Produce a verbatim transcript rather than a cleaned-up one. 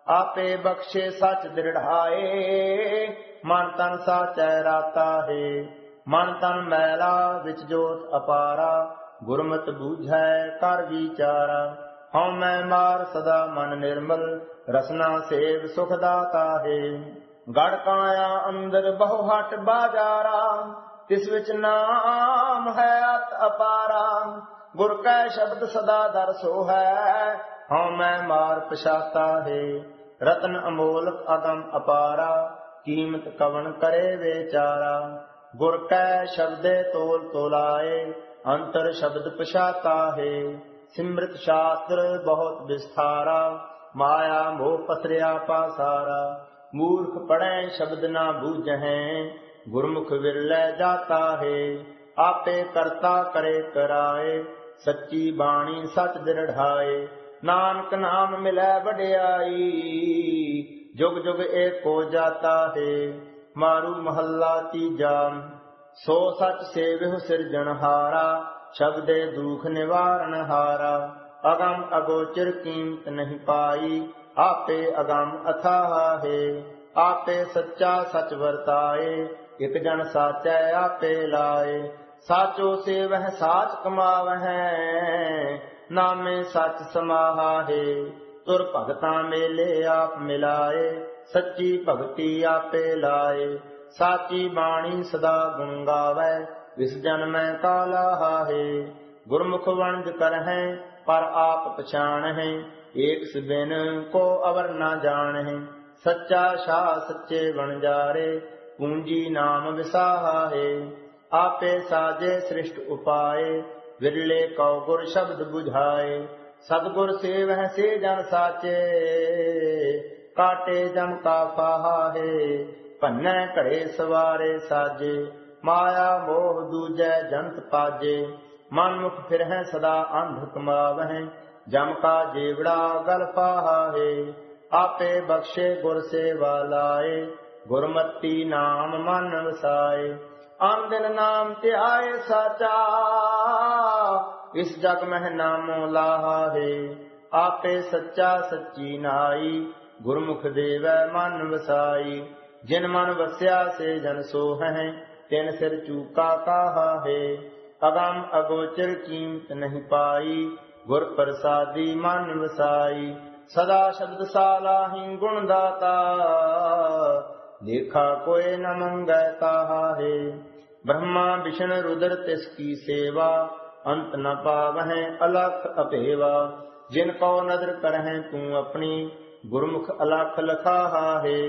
ਆਪੇ ਬਖਸ਼ੇ ਸਚ ਦ੍ਰਿੜਾਏ, ਮਨ ਤਨ ਸਾਚੈ ਰਾਤਾ ਹੈ। ਮਨ ਤਨ ਮੈਲਾ ਵਿੱਚ ਜੋਤ ਅਪਾਰਾ, ਗੁਰਮਤਿ ਬੂਝੈ ਕਰ ਵਿਚਾਰਾ। ਹਉ ਮੈਂ ਮਾਰ ਸਦਾ ਮਨ ਨਿਰਮਲ, ਰਸਨਾ ਸੇਵ ਸੁਖ ਦਾਤਾ ਹੈ। ਗੜ ਕਾਇਆ ਅੰਦਰ ਬਹੁ ਹਟ ਬਾਜਾਰਾ, ਤਿਸ ਵਿੱਚ ਨਾਮ ਹੈ ਅਤ ਅਪਾਰਾ। ਗੁਰ ਕੈ ਸ਼ਬਦ ਸਦਾ ਦਰ ਸੋਹੈ, ਹਉ ਮੈਂ ਮਾਰ ਪਛਾਤਾ ਹੈ। ਰਤਨ ਅਮੋਲਕ ਅਗਮ ਅਪਾਰਾ, ਕੀਮਤ ਕਵਣ ਕਰੇ ਵਿਚਾਰਾ। ਗੁਰ ਕੈ ਸ਼ਬਦੇ ਤੋਲ ਤੋਲਾਏ, ਅੰਤਰ ਸ਼ਬਦ ਪਛਾਤਾ ਹੈ। ਸਿਮਰਤ ਸ਼ਾਸਤਰ ਬਹੁਤ ਵਿਸਥਾਰਾ, ਮਾਇਆ ਮੋਹ ਪਸਰਿਆ ਪਾਸਾਰਾ। ਮੂਰਖ ਪੜੈ ਸ਼ਬਦ ਨਾ ਬੂਝਹਿ, ਗੁਰਮੁਖ ਵਿਰਲੇ ਜਾਤਾ ਹੈ। ਆਪੇ ਕਰਤਾ ਕਰੇ ਕਰਾਏ, ਸੱਚੀ ਬਾਣੀ ਸਚ ਦ੍ਰਿੜਾਏ। ਨਾਨਕ ਨਾਮ ਮਿਲੈ ਵਡਿਆਈ, ਜੁਗ ਜੁਗ ਏਕੋ ਜਾਤਾ ਹੈ। ਮਾਰੂ ਮਹੱਲਾ ਤੀਜਾ। ਸੋ ਸਚ ਸੇਵਿਹੁ ਸਿਰਜਣਹਾਰਾ, ਸ਼ਬਦੇ ਦੁਖ ਨਿਵਾਰਨ ਹਾਰਾ। ਅਗਮ ਅਗੋਚਰ ਕੀਮਤ ਨਹੀਂ ਪਾਈ, ਆਪੇ ਅਗਮ ਅਥਾਹ ਹੈ। ਆਪੇ ਸੱਚਾ ਸਚ ਵਰਤਾਏ, ਇਕ ਜਨ ਸਾਚੈ ਆਪੇ ਲਾਏ। ਸਾਚੋ ਸੇਵਹਿ ਸਾਚ ਕਮਾਵਹਿ, ਨਾਮੇ ਸਚ ਸਮਾਹਾ ਹੈ। ਤੁਰ ਭਗਤਾਂ ਮੇਲੇ ਆਪ ਮਿਲਾਏ, ਸੱਚੀ ਭਗਤੀ ਆਪੇ ਲਾਏ। ਸਾਚੀ ਬਾਣੀ ਸਦਾ ਗੁਣ ਗਾਵੈ, ਵਿਸ ਜਨਮੈ ਕਾ ਲਾਹਾ ਹੈ। ਗੁਰਮੁਖ ਵਣਜ ਕਰਹਿ, ਪਰ ਆਪ ਪਛਾਣਹਿ, ਏਕ ਸਿਬਿਨ ਕੋ ਅਵਰ ਨਾ ਜਾਣਹਿ। ਸੱਚਾ ਸ਼ਾਹ ਸੱਚੇ ਵਣਜਾਰੇ, ਪੂੰਜੀ ਨਾਮ ਵਿਸਾਹਾ ਹੈ। ਆਪੇ ਸਾਜੇ ਸ੍ਰਿਸ਼ਟ ਉਪਾਏ, ਵਿਰਲੇ ਕਉ ਗੁਰ ਸ਼ਬਦ ਬੁਝਾਏ। ਸਤਿਗੁਰ ਸੇਵਹਿ ਸੇ ਜਨ ਸਾਚੇ, ਕਾਟੇ ਜਮ ਕਾ ਫਾਹਾ ਹੈ। ਭੰਨੈ ਘੜੇ ਸਵਾਰੇ ਸਾਜੇ, ਮਾਇਆ ਮੋਹ ਦੂਜੈ ਜੰਤ ਪਾਜੇ। ਮਨ ਮੁਖ ਫਿਰਹਿ ਸਦਾ ਅੰਧ ਕਮਾਵਹਿ, ਜਮ ਕਾ ਜੇਵੜਾ ਗਲ ਫਾਹਾ ਹੈ। ਆਪੇ ਬਖਸ਼ੇ ਗੁਰ ਸੇਵਾ ਲਾਏ, ਗੁਰਮਤੀ ਨਾਮ ਮਨ ਵਸਾਏ। ਅਨ ਦਿਨ ਨਾਮ ਧਿਆਏ ਸਾਚਾ, ਇਸ ਜਗ ਮਹਿ ਨਾਮੋ ਲਾਹਾ ਹੈ। ਆਪੇ ਸੱਚਾ ਸੱਚੀ ਨਾਈ, ਗੁਰਮੁਖ ਦੇਵੈ ਮਨ ਵਸਾਈ। ਜਿਨ ਮਨ ਵਸਿਆ ਸੇ ਜਨ ਸੋਹੈ, ਤਿਨ ਸਿਰ ਚੂਕਾ ਕਾਹਾ ਹੈ। ਅਗਮ ਅਗੋਚਰ ਕੀਮਤ ਨਹੀਂ ਪਾਈ, ਗੁਰ ਪ੍ਰਸਾਦੀ ਮਨ ਵਸਾਈ। ਸਦਾ ਸ਼ਬਦ ਸਾਲਾਹੀ ਗੁਣ ਦਾਤਾ, ਦੇਖਾ ਕੋਇ ਨ ਮੰਗੈ ਤਾਹਾ ਹੈ। ਬ੍ਰਹਮਾ ਵਿਸ਼ਨ ਰੁਦਰ ਤਿਸ ਕੀ ਸੇਵਾ, ਅੰਤ ਨ ਪਾਵਹਿ ਅਲਖ ਅਭੇਵਾ। ਜਿਨ ਕਉ ਨਦਰ ਕਰਹਿ ਤੂੰ ਆਪਣੀ, ਗੁਰਮੁਖ ਅਲਖ ਲਖਾਹਾ ਹੈ।